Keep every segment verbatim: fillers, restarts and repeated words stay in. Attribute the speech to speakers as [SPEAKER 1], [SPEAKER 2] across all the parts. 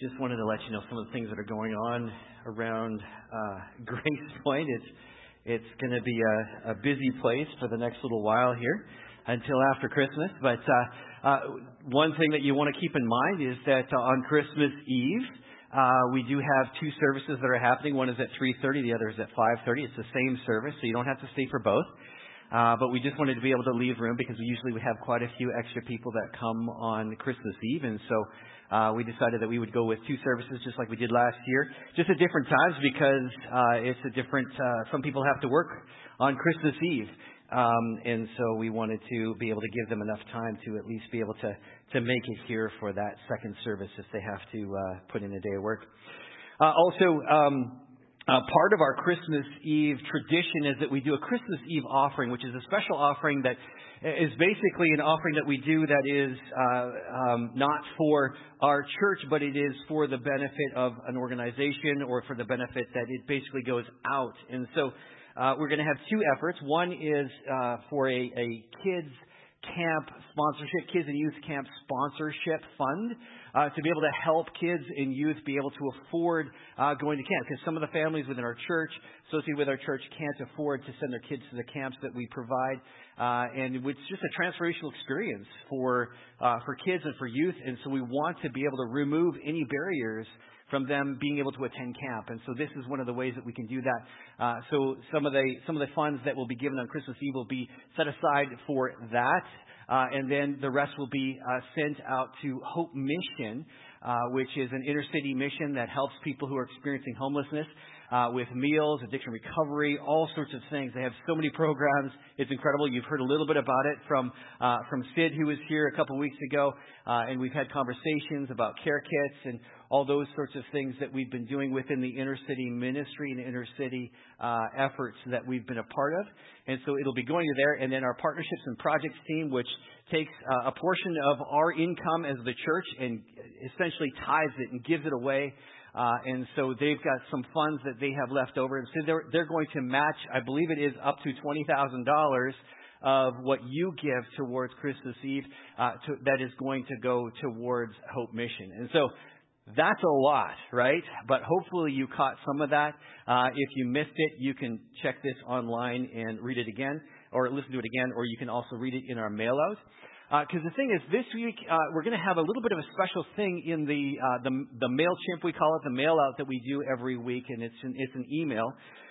[SPEAKER 1] Just wanted to let you know some of the things that are going on around uh, Grace Point. It's it's going to be a, a busy place for the next little while here until after Christmas. But uh, uh, one thing that you want to keep in mind is that uh, on Christmas Eve, uh, we do have two services that are happening. One is at three thirty, the other is at five thirty. It's the same service, so you don't have to stay for both. Uh, but we just wanted to be able to leave room because we usually we have quite a few extra people that come on Christmas Eve. And so uh, we decided that we would go with two services just like we did last year, just at different times because uh, it's a different, uh, some people have to work on Christmas Eve. Um, and so we wanted to be able to give them enough time to at least be able to, to make it here for that second service if they have to uh, put in a day of work. Uh, also, um, Uh, part of our Christmas Eve tradition is that we do a Christmas Eve offering, which is a special offering that is basically an offering that we do that is uh, um, not for our church, but it is for the benefit of an organization or for the benefit that it basically goes out. And so uh, we're going to have two efforts. One is uh, for a, a kids camp sponsorship, kids and youth camp sponsorship fund, uh, to be able to help kids and youth be able to afford uh, going to camp. Because some of the families within our church, associated with our church, can't afford to send their kids to the camps that we provide. Uh, and it's just a transformational experience for uh, for kids and for youth. And so we want to be able to remove any barriers from them being able to attend camp. And so this is one of the ways that we can do that. Uh, so some of the some of the funds that will be given on Christmas Eve will be set aside for that. Uh, and then the rest will be uh, sent out to Hope Mission, uh, which is an inner city mission that helps people who are experiencing homelessness uh, with meals, addiction recovery, all sorts of things. They have so many programs. It's incredible. You've heard a little bit about it from uh, from Sid, who was here a couple of weeks ago. Uh, and we've had conversations about care kits and all those sorts of things that we've been doing within the inner city ministry and inner city uh, efforts that we've been a part of. And so it'll be going to there. And then our partnerships and projects team, which takes uh, a portion of our income as the church and essentially tithes it and gives it away. Uh, and so they've got some funds that they have left over. And so they're, they're going to match, I believe it is up to twenty thousand dollars of what you give towards Christmas Eve, uh, to, that is going to go towards Hope Mission. And so that's a lot, right? But hopefully you caught some of that. Uh, if you missed it, you can check this online and read it again, or listen to it again, or you can also read it in our mail out. Because uh, the thing is, this week uh, we're going to have a little bit of a special thing in the uh, the the MailChimp, we call it, the mail out that we do every week, and it's an, it's an email.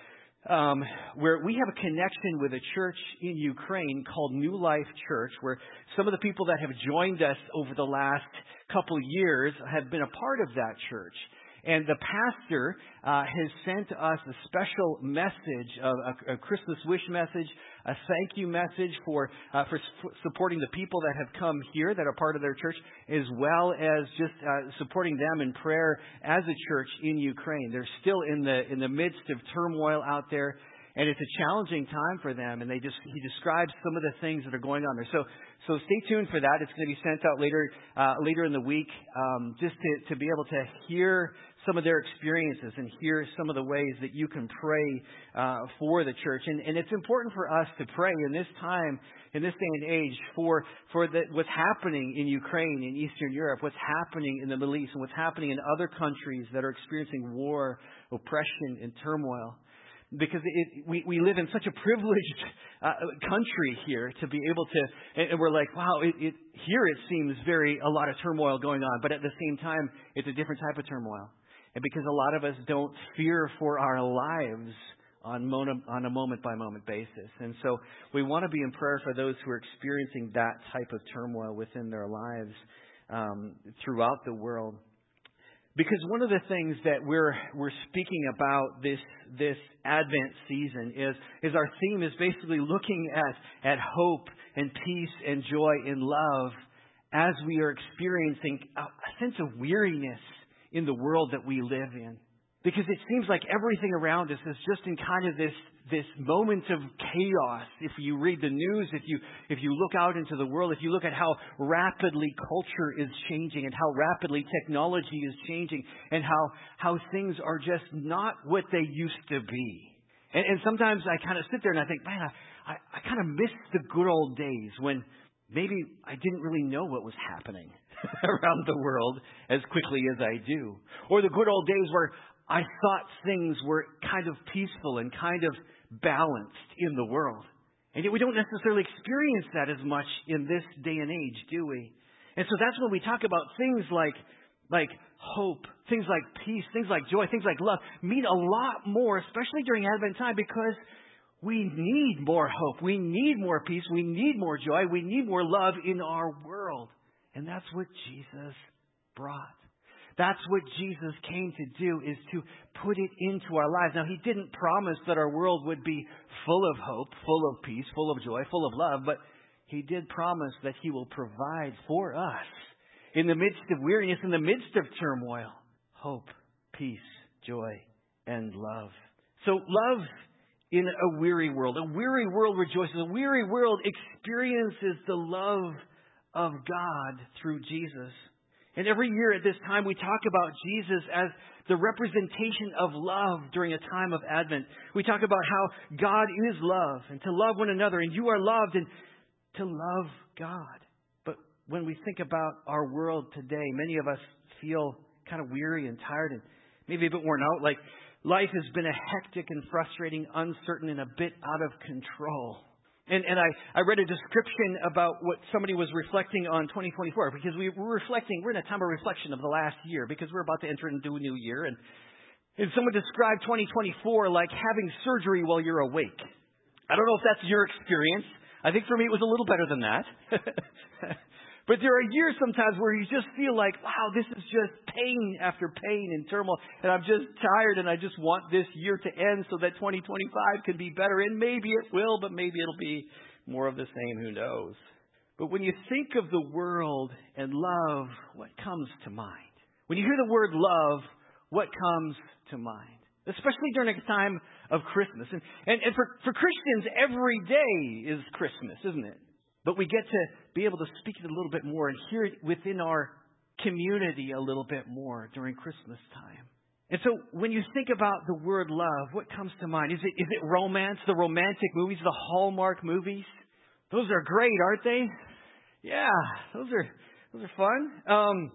[SPEAKER 1] Um, where we have a connection with a church in Ukraine called New Life Church, where some of the people that have joined us over the last couple of years have been a part of that church. And the pastor uh, has sent us a special message, a, a Christmas wish message, a thank you message for uh, for su- supporting the people that have come here that are part of their church, as well as just uh, supporting them in prayer as a church in Ukraine. They're still in the in the midst of turmoil out there, and it's a challenging time for them. And they just he describes some of the things that are going on there. So so stay tuned for that. It's going to be sent out later uh, later in the week, um, just to to be able to hear some of their experiences and hear some of the ways that you can pray uh, for the church. And, and it's important for us to pray in this time, in this day and age, for for the, what's happening in Ukraine, in Eastern Europe, what's happening in the Middle East, and what's happening in other countries that are experiencing war, oppression, and turmoil. Because it, we, we live in such a privileged uh, country here to be able to, and, and we're like, wow, it, it, here it seems very, a lot of turmoil going on. But at the same time, it's a different type of turmoil. And because a lot of us don't fear for our lives on, mon- on a moment-by-moment basis. And so we want to be in prayer for those who are experiencing that type of turmoil within their lives um, throughout the world. Because one of the things that we're we're speaking about this this Advent season is is our theme is basically looking at, at hope and peace and joy and love as we are experiencing a, a sense of weariness in the world that we live in. Because it seems like everything around us is just in kind of this this moment of chaos. If you read the news, if you if you look out into the world, if you look at how rapidly culture is changing and how rapidly technology is changing and how how things are just not what they used to be. And, and sometimes I kind of sit there and I think, man, I, I, I kind of miss the good old days when maybe I didn't really know what was happening. around the world as quickly as I do. Or the good old days where I thought things were kind of peaceful and kind of balanced in the world. And yet we don't necessarily experience that as much in this day and age, do we? And so that's when we talk about things like, like hope, things like peace, things like joy, things like love mean a lot more, especially during Advent time, because we need more hope. We need more peace. We need more joy. We need more love in our world. And that's what Jesus brought. That's what Jesus came to do, is to put it into our lives. Now, he didn't promise that our world would be full of hope, full of peace, full of joy, full of love, but he did promise that he will provide for us in the midst of weariness, in the midst of turmoil, hope, peace, joy, and love. So love in a weary world. A weary world rejoices. A weary world experiences the love of God through Jesus. And every year at this time, we talk about Jesus as the representation of love during a time of Advent. We talk about how God is love, and to love one another, and you are loved, and to love God. But when we think about our world today, many of us feel kind of weary and tired and maybe a bit worn out, like life has been a hectic and frustrating, uncertain, and a bit out of control. And, and I, I read a description about what somebody was reflecting on twenty twenty-four, because we were reflecting, we're in a time of reflection of the last year, because we're about to enter into a new year. And, and someone described twenty twenty-four like having surgery while you're awake. I don't know if that's your experience. I think for me it was a little better than that. But there are years sometimes where you just feel like, wow, this is just pain after pain and turmoil. And I'm just tired, and I just want this year to end so that twenty twenty-five can be better. And maybe it will, but maybe it'll be more of the same. Who knows? But when you think of the world and love, what comes to mind? When you hear the word love, what comes to mind? Especially during a time of Christmas. And, and, and for, for Christians, every day is Christmas, isn't it? But we get to be able to speak it a little bit more and hear it within our community a little bit more during Christmas time. And so when you think about the word love, what comes to mind? Is it is it romance, the romantic movies, the Hallmark movies? Those are great, aren't they? Yeah, those are those are fun. Um,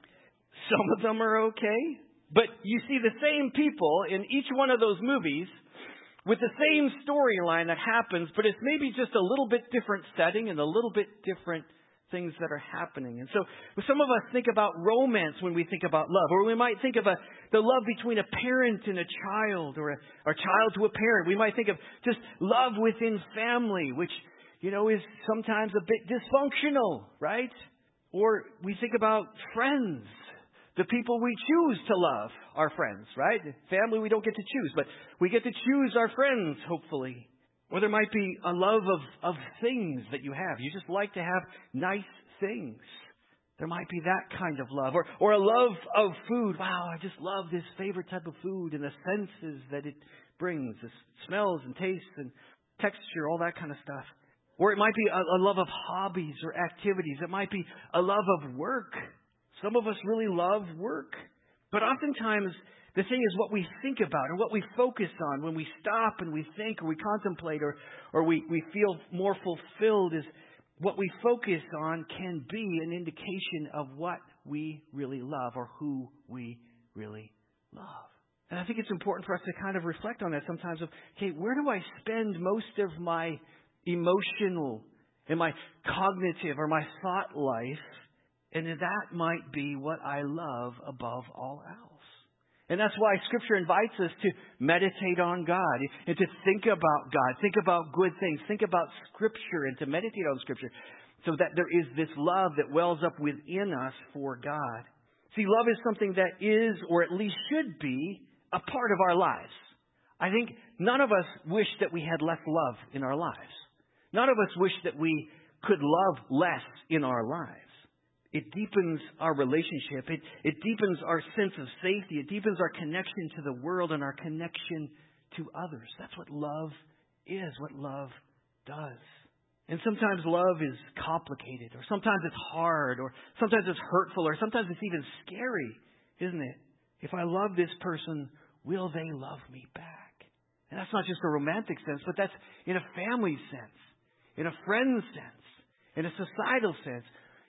[SPEAKER 1] some of them are okay. But you see the same people in each one of those movies with the same storyline that happens, but it's maybe just a little bit different setting and a little bit different things that are happening. And so some of us think about romance when we think about love, or we might think of a, the love between a parent and a child, or a, or a child to a parent. We might think of just love within family, which, you know, is sometimes a bit dysfunctional, right? Or we think about friends. The people we choose to love are friends, right? Family we don't get to choose, but we get to choose our friends, hopefully. Or there might be a love of, of things that you have. You just like to have nice things. There might be that kind of love. Or, or a love of food. Wow, I just love this favorite type of food and the senses that it brings. The smells and tastes and texture, all that kind of stuff. Or it might be a, a love of hobbies or activities. It might be a love of work. Some of us really love work. But oftentimes, the thing is what we think about or what we focus on when we stop and we think or we contemplate or, or we, we feel more fulfilled is what we focus on can be an indication of what we really love or who we really love. And I think it's important for us to kind of reflect on that sometimes of, okay, where do I spend most of my emotional and my cognitive or my thought life? And that might be what I love above all else. And that's why Scripture invites us to meditate on God and to think about God, think about good things, think about Scripture and to meditate on Scripture so that there is this love that wells up within us for God. See, love is something that is, or at least should be, a part of our lives. I think none of us wish that we had less love in our lives. None of us wish that we could love less in our lives. It deepens our relationship. It, it deepens our sense of safety. It deepens our connection to the world and our connection to others. That's what love is, what love does. And sometimes love is complicated, or sometimes it's hard, or sometimes it's hurtful, or sometimes it's even scary, isn't it? If I love this person, will they love me back? And that's not just a romantic sense, but that's in a family sense, in a friend sense, in a societal sense.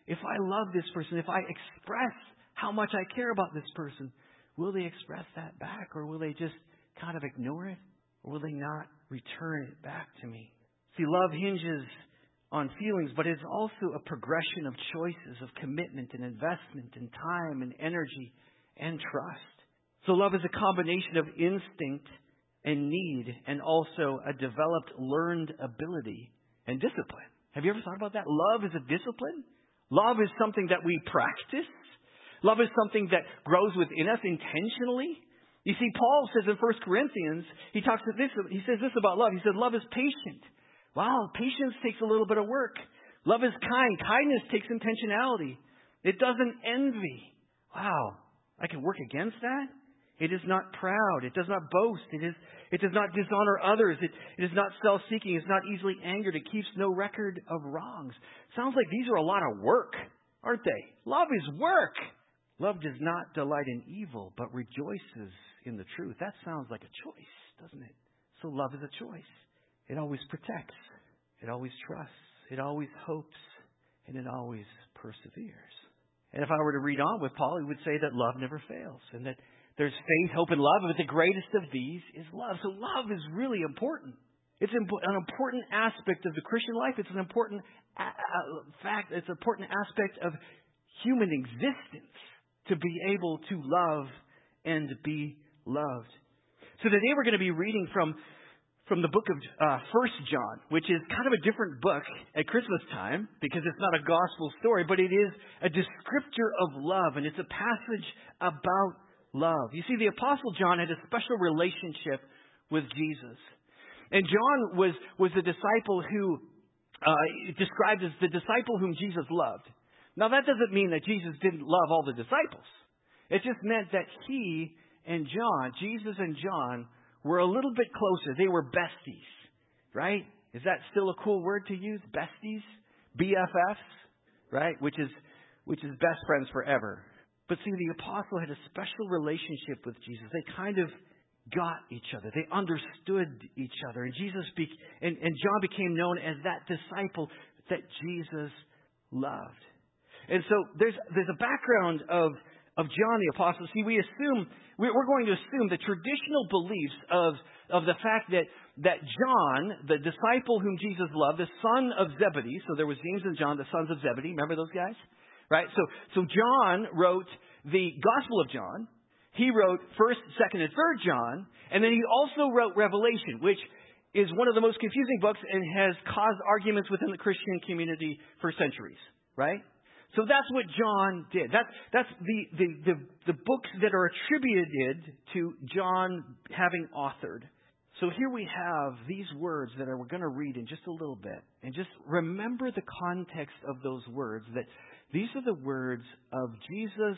[SPEAKER 1] if I love this person, if I express how much I care about this person, will they express that back, or will they just kind of ignore it? Or will they not return it back to me? See, love hinges on feelings, but it's also a progression of choices, of commitment and investment and time and energy and trust. So love is a combination of instinct and need, and also a developed, learned ability and discipline. Have you ever thought about that? Love is a discipline. Love is something that we practice. Love is something that grows within us intentionally. You see, Paul says in First Corinthians, he talks about this, he says this about love. He says, love is patient. Wow, patience takes a little bit of work. Love is kind. Kindness takes intentionality. It doesn't envy. Wow, I can work against that? It is not proud. It does not boast. It is. It does not dishonor others. It, it is not self-seeking. It's not easily angered. It keeps no record of wrongs. Sounds like these are a lot of work, aren't they? Love is work. Love does not delight in evil, but rejoices in the truth. That sounds like a choice, doesn't it? So love is a choice. It always protects. It always trusts. It always hopes. And it always perseveres. And if I were to read on with Paul, he would say that love never fails, and that there's faith, hope, and love, but the greatest of these is love. So love is really important. It's an important aspect of the Christian life. It's an important fact. It's an important aspect of human existence to be able to love and be loved. So today we're going to be reading from from the book of uh, First John, which is kind of a different book at Christmas time because it's not a gospel story, but it is a descriptor of love, and it's a passage about love. You see, the Apostle John had a special relationship with Jesus. And John was, was the disciple who, uh, described as the disciple whom Jesus loved. Now, that doesn't mean that Jesus didn't love all the disciples. It just meant that he and John, Jesus and John, were a little bit closer. They were besties, right? Is that still a cool word to use? Besties? B F Fs, right? Which is, which is best friends forever. But see, the apostle had a special relationship with Jesus. They kind of got each other. They understood each other. And Jesus be- and, and John became known as that disciple that Jesus loved. And so there's there's a background of, of John the apostle. See, we assume we're going to assume the traditional beliefs of, of the fact that that John, the disciple whom Jesus loved, the son of Zebedee, so there was James and John, the sons of Zebedee. Remember those guys? Right? So, so John wrote the Gospel of John. He wrote first, second, and third John. And then he also wrote Revelation, which is one of the most confusing books and has caused arguments within the Christian community for centuries. Right? So that's what John did. That's, that's the, the, the, the books that are attributed to John having authored. So here we have these words that we're going to read in just a little bit. And just remember the context of those words, that these are the words of Jesus'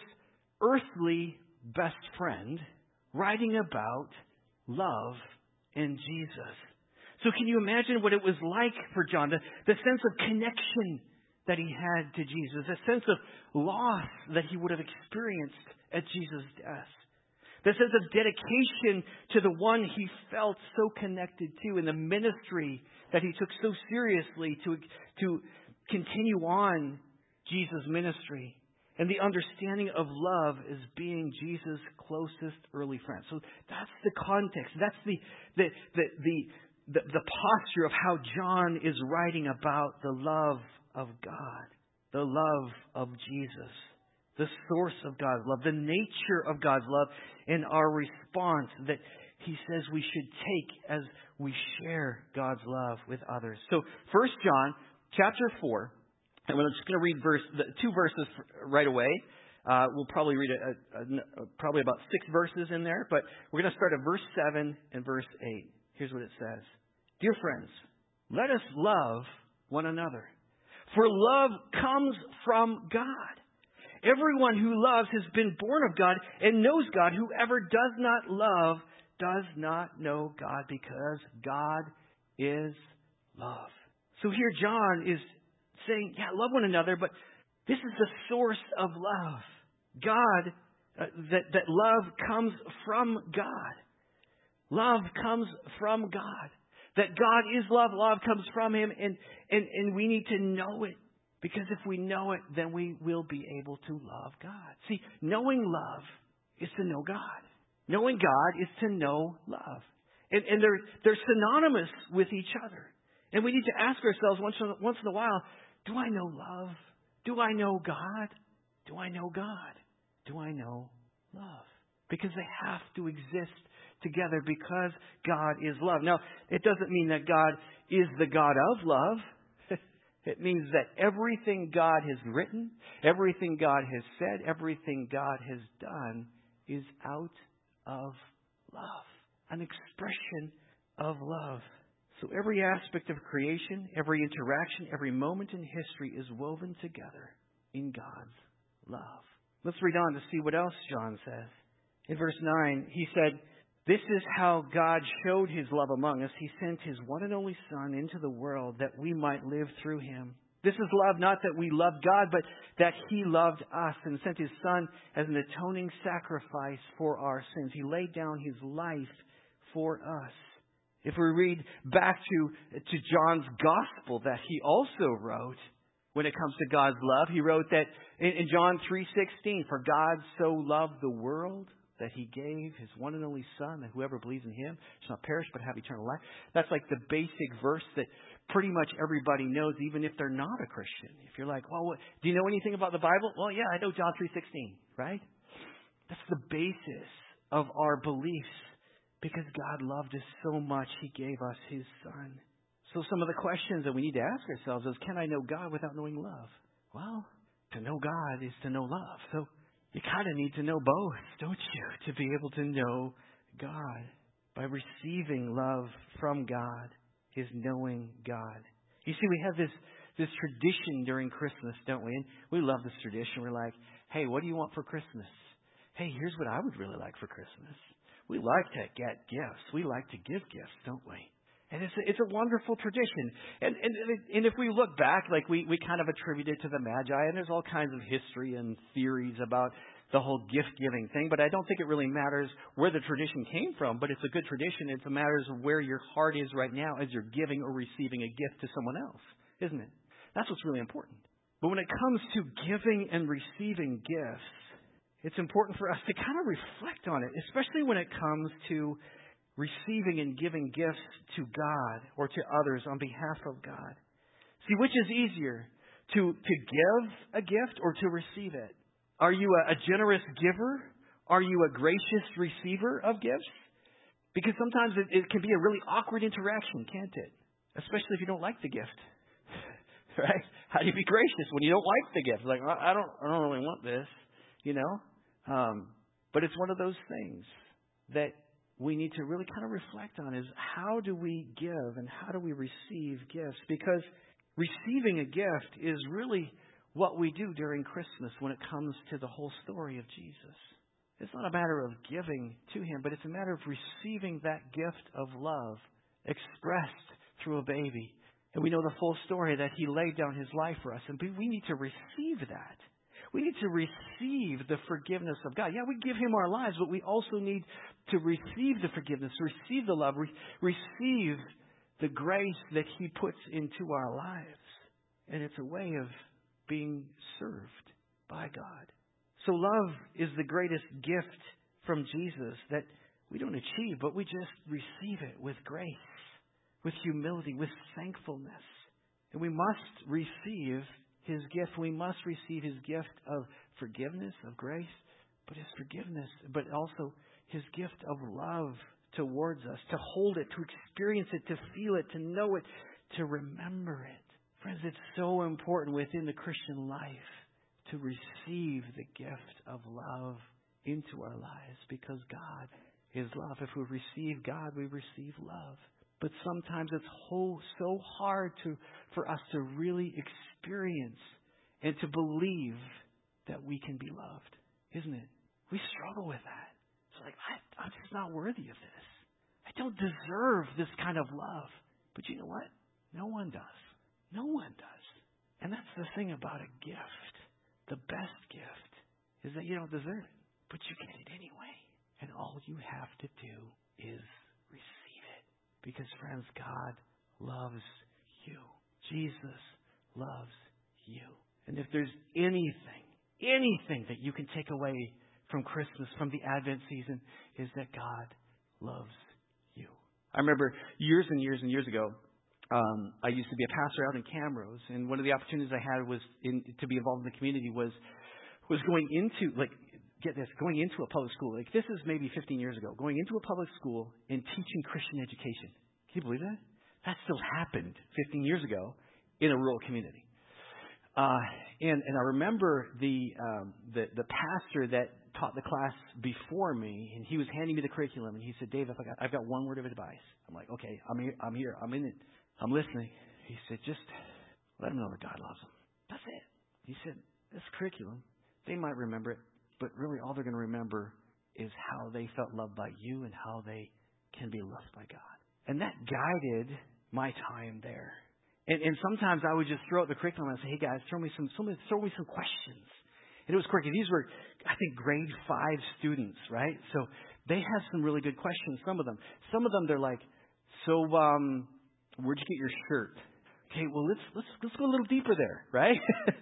[SPEAKER 1] earthly best friend writing about love in Jesus. So can you imagine what it was like for John, the, the sense of connection that he had to Jesus, a sense of loss that he would have experienced at Jesus' death, the sense of dedication to the one he felt so connected to, and the ministry that he took so seriously to, to continue on Jesus' ministry, and the understanding of love as being Jesus' closest early friend. So that's the context. That's the the the the, the, the posture of how John is writing about the love of God, the love of Jesus, the source of God's love, the nature of God's love, and our response that he says we should take as we share God's love with others. So First John chapter four, and we're just going to read verse the two verses right away. Uh, we'll probably read a, a, a, probably about six verses in there, but we're going to start at verse seven and verse eight. Here's what it says. Dear friends, let us love one another, for love comes from God. Everyone who loves has been born of God and knows God. Whoever does not love does not know God, because God is love. So here John is saying, yeah, love one another, but this is the source of love. God, uh, that, that love comes from God. Love comes from God. That God is love. Love comes from Him, and, and, and we need to know it. Because if we know it, then we will be able to love God. See, knowing love is to know God. Knowing God is to know love. And, and they're, they're synonymous with each other. And we need to ask ourselves once in, once in a while, do I know love? Do I know God? Do I know God? Do I know love? Because they have to exist together because God is love. Now, it doesn't mean that God is the God of love. It means that everything God has written, everything God has said, everything God has done is out of love. An expression of love. So every aspect of creation, every interaction, every moment in history is woven together in God's love. Let's read on to see what else John says. In verse nine, he said, "This is how God showed His love among us. He sent His one and only Son into the world that we might live through Him. This is love, not that we loved God, but that He loved us and sent His Son as an atoning sacrifice for our sins. He laid down His life for us." If we read back to, to John's Gospel that he also wrote, when it comes to God's love, he wrote that in, in John three sixteen, "For God so loved the world that He gave His one and only Son, that whoever believes in Him shall not perish but have eternal life." That's like the basic verse that pretty much everybody knows, even if they're not a Christian. If you're like, well, what, do you know anything about the Bible? Well, yeah, I know John three sixteen, right? That's the basis of our beliefs. Because God loved us so much, He gave us His Son. So some of the questions that we need to ask ourselves is, can I know God without knowing love? Well, to know God is to know love. So you kind of need to know both, don't you? To be able to know God. By receiving love from God is knowing God. You see, we have this, this tradition during Christmas, don't we? And we love this tradition. We're like, hey, what do you want for Christmas? Hey, here's what I would really like for Christmas. We like to get gifts. We like to give gifts, don't we? And it's a, it's a wonderful tradition. And, and and if we look back, like we, we kind of attribute it to the Magi, and there's all kinds of history and theories about the whole gift-giving thing, but I don't think it really matters where the tradition came from, but it's a good tradition. It matters where your heart is right now as you're giving or receiving a gift to someone else, isn't it? That's what's really important. But when it comes to giving and receiving gifts, it's important for us to kind of reflect on it, especially when it comes to receiving and giving gifts to God or to others on behalf of God. See, which is easier, to, to give a gift or to receive it? Are you a, a generous giver? Are you a gracious receiver of gifts? Because sometimes it, it can be a really awkward interaction, can't it? Especially if you don't like the gift. Right? How do you be gracious when you don't like the gift? Like, I don't, I don't really want this, you know? Um, but it's one of those things that we need to really kind of reflect on is how do we give and how do we receive gifts? Because receiving a gift is really what we do during Christmas when it comes to the whole story of Jesus. It's not a matter of giving to Him, but it's a matter of receiving that gift of love expressed through a baby. And we know the full story that He laid down His life for us. And we need to receive that. We need to receive the forgiveness of God. Yeah, we give Him our lives, but we also need to receive the forgiveness, receive the love, re- receive the grace that He puts into our lives. And it's a way of being served by God. So love is the greatest gift from Jesus that we don't achieve, but we just receive it with grace, with humility, with thankfulness. And we must receive His gift. We must receive His gift of forgiveness, of grace, but His forgiveness, but also His gift of love towards us, to hold it, to experience it, to feel it, to know it, to remember it. Friends, it's so important within the Christian life to receive the gift of love into our lives because God is love. If we receive God, we receive love. But sometimes it's whole, so hard to for us to really experience and to believe that we can be loved, isn't it? We struggle with that. It's like, I, I'm just not worthy of this. I don't deserve this kind of love. But you know what? No one does. No one does. And that's the thing about a gift. The best gift is that you don't deserve it, but you get it anyway. And all you have to do is receive it. Because, friends, God loves you. Jesus loves you. And if there's anything, anything that you can take away from Christmas, from the Advent season, is that God loves you. I remember years and years and years ago, um, I used to be a pastor out in Camrose, and one of the opportunities I had was in, to be involved in the community was was going into, like, get this, going into a public school. Like, this is maybe fifteen years ago, going into a public school and teaching Christian education. Can you believe that? That still happened fifteen years ago in a rural community. Uh, and, and I remember the, um, the, the pastor that taught the class before me, and he was handing me the curriculum, and he said, Dave, I got, I've got one word of advice. I'm like, okay, I'm here, I'm here, I'm in it, I'm listening. He said, just let them know that God loves them. That's it. He said, this curriculum, they might remember it, but really all they're going to remember is how they felt loved by you and how they can be loved by God. And that guided my time there. And, and sometimes I would just throw out the curriculum and say, hey guys, throw me some, throw me some questions. And it was quirky. These were, I think, grade five students, right? So they have some really good questions, some of them. Some of them, they're like, so um, where'd you get your shirt? Okay, well, let's let's let's go a little deeper there, right?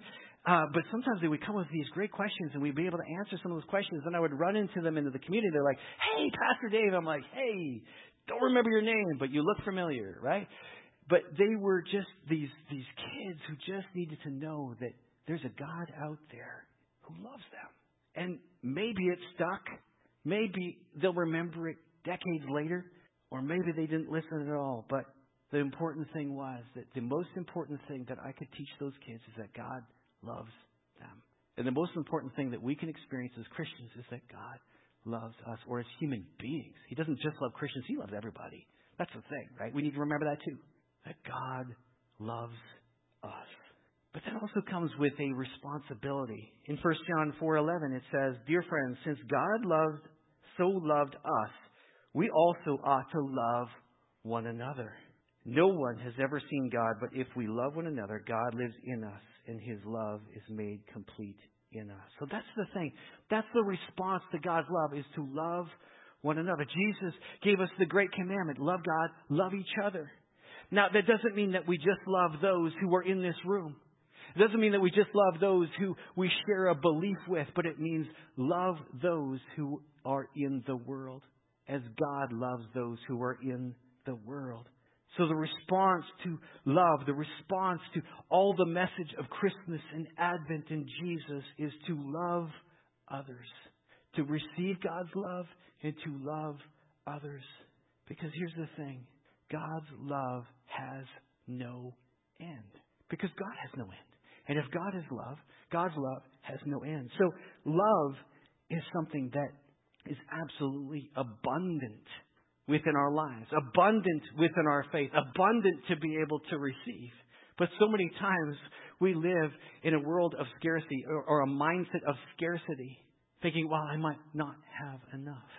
[SPEAKER 1] uh, but sometimes they would come with these great questions, and we'd be able to answer some of those questions. Then I would run into them into the community. They're like, hey, Pastor Dave. I'm like, hey, don't remember your name, but you look familiar, right? But they were just these these kids who just needed to know that there's a God out there who loves them. And maybe it stuck. Maybe they'll remember it decades later, or maybe they didn't listen at all. But the important thing was that the most important thing that I could teach those kids is that God loves them. And the most important thing that we can experience as Christians is that God loves us, or as human beings. He doesn't just love Christians, He loves everybody. That's the thing, right? We need to remember that too. That God loves us. But that also comes with a responsibility. In First John four eleven, it says, Dear friends, since God loved, so loved us, we also ought to love one another. No one has ever seen God, but if we love one another, God lives in us, and His love is made complete in us. So that's the thing. That's the response to God's love, is to love one another. Jesus gave us the great commandment, love God, love each other. Now, that doesn't mean that we just love those who are in this room. It doesn't mean that we just love those who we share a belief with, but it means love those who are in the world as God loves those who are in the world. So the response to love, the response to all the message of Christmas and Advent in Jesus is to love others, to receive God's love and to love others. Because here's the thing, God's love has no end. Because God has no end. And if God is love, God's love has no end. So love is something that is absolutely abundant within our lives, abundant within our faith, abundant to be able to receive. But so many times we live in a world of scarcity, or, or a mindset of scarcity, thinking, well, I might not have enough.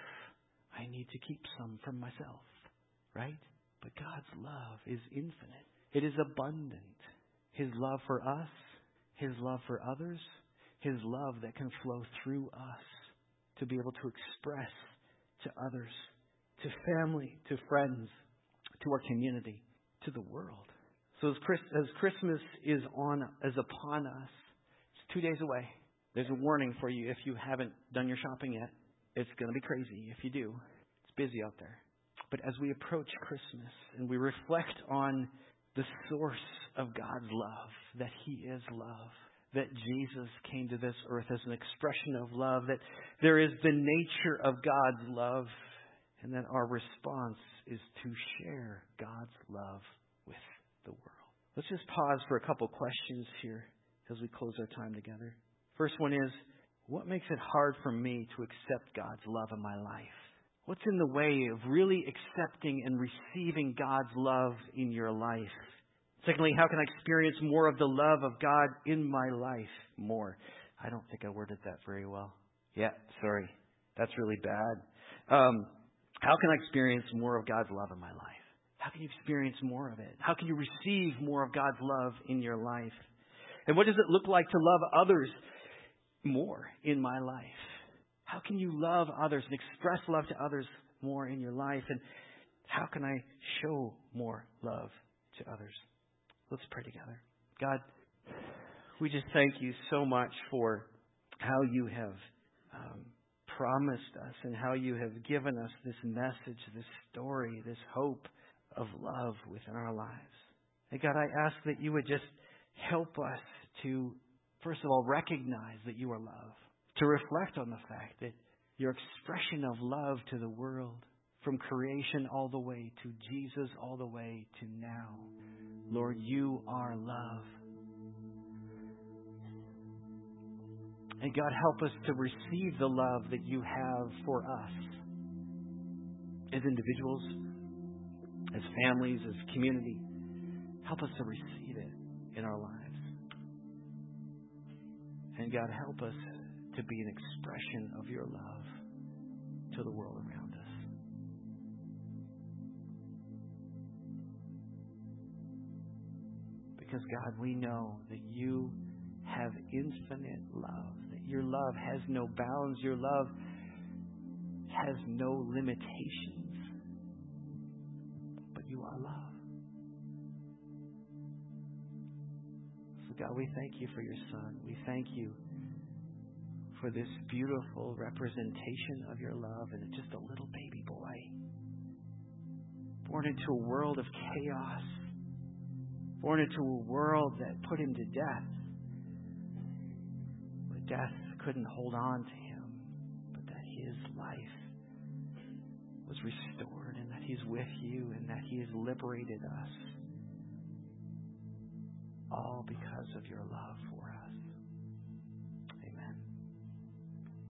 [SPEAKER 1] I need to keep some for myself, right? But God's love is infinite. It is abundant. His love for us, His love for others, His love that can flow through us to be able to express to others, to family, to friends, to our community, to the world. So as, Chris, as Christmas is on, is upon us, it's two days away. There's a warning for you if you haven't done your shopping yet. It's going to be crazy if you do. It's busy out there. But as we approach Christmas and we reflect on the source of God's love, that He is love, that Jesus came to this earth as an expression of love, that there is the nature of God's love, and that our response is to share God's love with the world. Let's just pause for a couple questions here as we close our time together. First one is, what makes it hard for me to accept God's love in my life? What's in the way of really accepting and receiving God's love in your life? Secondly, how can I experience more of the love of God in my life more? I don't think I worded that very well. Yeah, sorry. That's really bad. Um, how can I experience more of God's love in my life? How can you experience more of it? How can you receive more of God's love in your life? And what does it look like to love others more in my life? How can you love others and express love to others more in your life? And how can I show more love to others? Let's pray together. God, We just thank you so much for how you have um, promised us and how you have given us this message, this story, this hope of love within our lives. And God, I ask that you would just help us to, first of all, recognize that you are love, to reflect on the fact that your expression of love to the world, from creation all the way to Jesus, all the way to now. Lord, you are love. And God, help us to receive the love that you have for us as individuals, as families, as community. Help us to receive it in our lives. And God, help us to be an expression of your love to the world around us. Because God, we know that you have infinite love, that your love has no bounds, your love has no limitations, but you are love. So God, we thank you for your Son. We thank you for this beautiful representation of your love, and it's just a little baby boy born into a world of chaos, born into a world that put him to death. But death couldn't hold on to him, but that his life was restored, and that he's with you, and that he has liberated us, all because of your love for